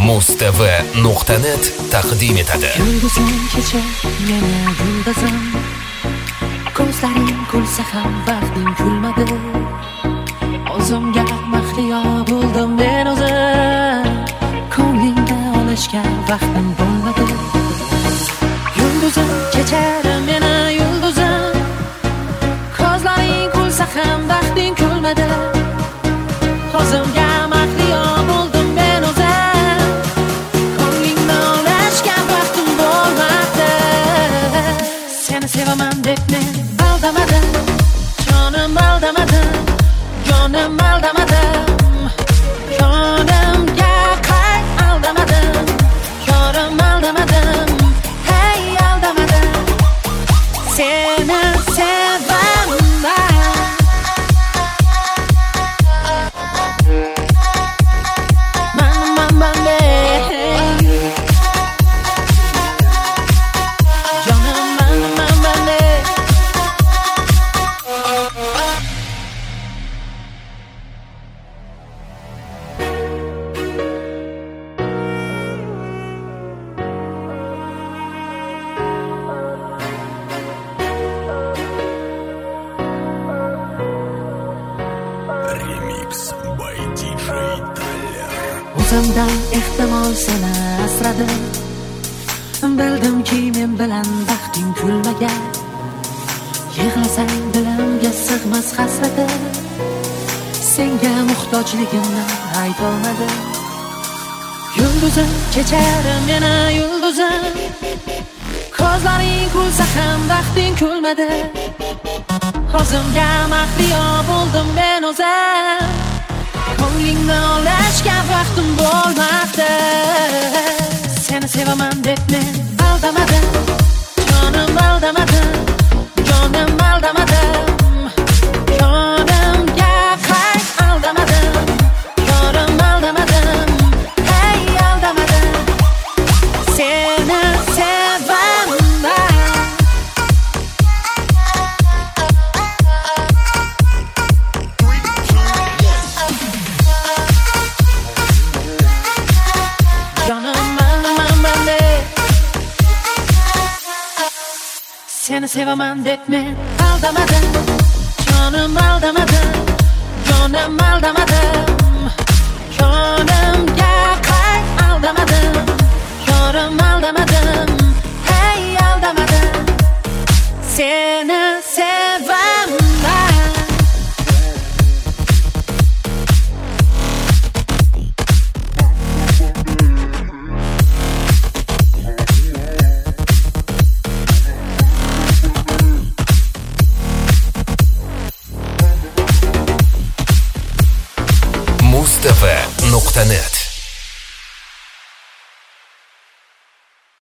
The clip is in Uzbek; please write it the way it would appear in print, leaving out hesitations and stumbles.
mustv.net taqdim etadi. Yulduzim kecha meni yulduzim, ko'zlaring kulsa ham vaqting kulmadi. O'zimga mahliyo bo'ldim men o'zim, ko'nglingda olishga vaqtim bo'lmadi. Yulduzim kechara meni yulduzim, ko'zlaring kulsa ham vaqting kulmadi. O'zimga mahliyo bo'ldim men o'zim, ko'nglingda olishga vaqtim bo'lmadi. Seni sevaman deb men aldamadim, jonim aldamadim, jonim aldamadim, jonimga qay aldamadim, yorim aldamadim, hey aldamadim. Seni sevaman. O'zimdan ehtimol seni asradim, bildimki men bilan vaqting kulmagan. Yig'lasang dilimga sig'mas hasratim, senga muhtojligimni aytolmadim. Yulduzim kechara meni yulduzim, ko'zlaring kulsa ham vaqting kulmadi. O'zimga mahliyo bo'ldim men o'zim, ko'nglingni olishga vaqtim bo'lmadi. Seni sevaman deb men aldamadim, jonim aldamadim, jonim aldamadim, jonimga qay aldamadim, yorim aldamadim, hey aldamadim. Seni sevaman. Seni sevaman deb men aldamadim, jonim aldamadim, jonim aldamadim, jonimga qay aldamadim, yorim aldamadim, hey aldamadim. Seni sevaman. mustv.net